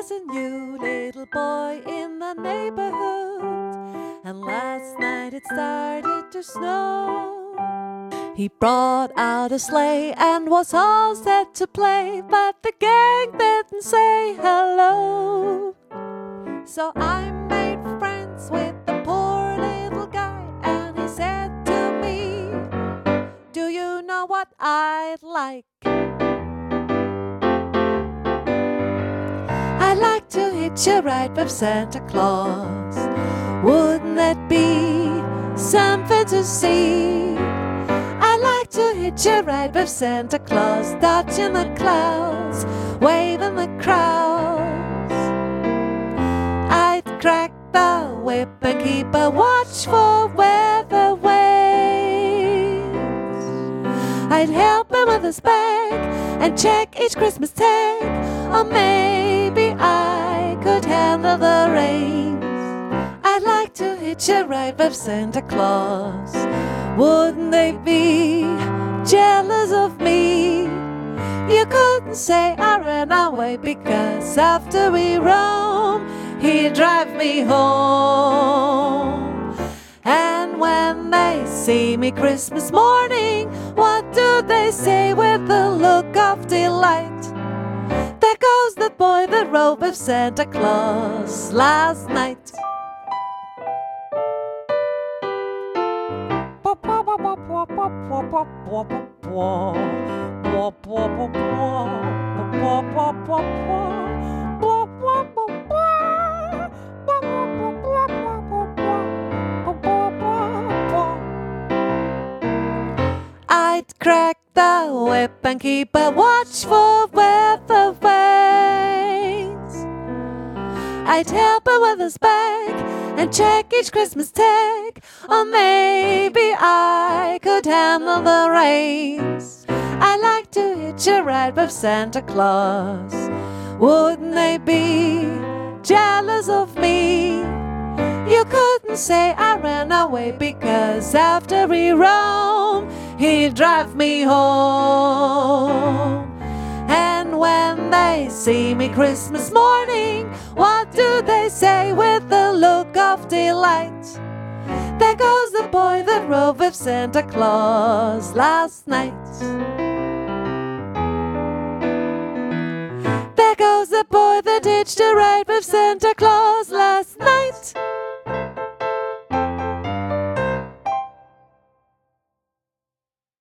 was a new little boy in the neighborhood, and last night it started to snow. He brought out a sleigh and was all set to play, but the gang didn't say hello. So I made friends with the poor little guy, and he said to me, "Do you know what I'd like? I'd like to hitch a ride with Santa Claus. Wouldn't that be something to see? I'd like to hitch a ride with Santa Claus, dodging the clouds, waving the crowds. I'd crack the whip and keep a watchful weather waits. I'd help him with his bag and check each Christmas tag, or maybe I could handle the reins. I'd like to hitch a ride with Santa Claus. Wouldn't they be jealous of me? You couldn't say I ran away, because after we roam, he'd drive me home. And when they see me Christmas morning, what do they say with a look of delight? There goes the boy that rode with Santa Claus last night. I'd crack the whip and keep a watchful weather waits. I'd help him with his bag and check each Christmas tag, or maybe I could handle the reins. I'd like to hitch a ride with Santa Claus. Wouldn't they be jealous of me? You couldn't say I ran away, because after we roam, he'd drive me home. And when they see me Christmas morning, what do they say with a look of delight? There goes the boy that rode with Santa Claus last night. There goes the boy that hitched a ride with Santa Claus last night.